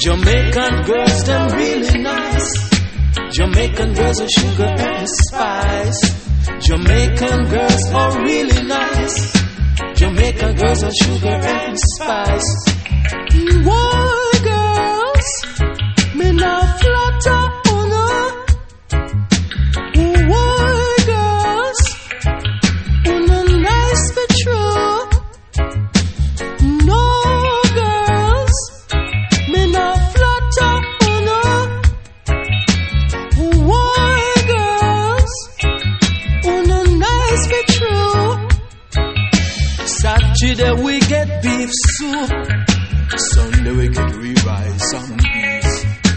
Jamaican girls, them really nice. Jamaican girls are sugar and spice. Jamaican girls are really nice. Jamaican girls are sugar and spice. Why girls, me not flatter on her. Why girls, on a nice for true. No girls, me not flatter on her. Why girls, on a nice for true. Saturday we get beef soup. Sunday we get rice and peas.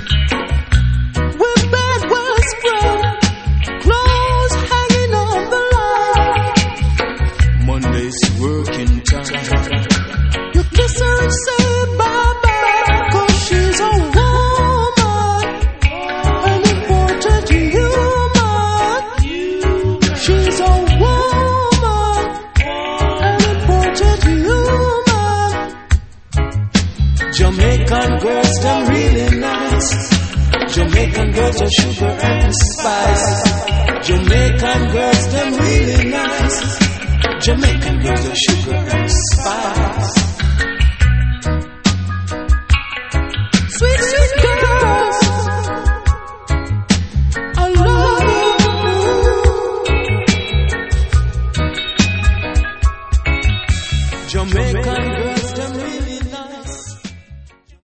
With bed well spread, clothes hanging on the line. Monday's working time. You kiss her and say bye-bye, 'cause she's a woman, an important human. She's a woman, an important human. Jamaican girls, they're really nice. Jamaican girls are sugar and spice. Jamaican girls, they're really nice. Jamaican girls are sugar and spice.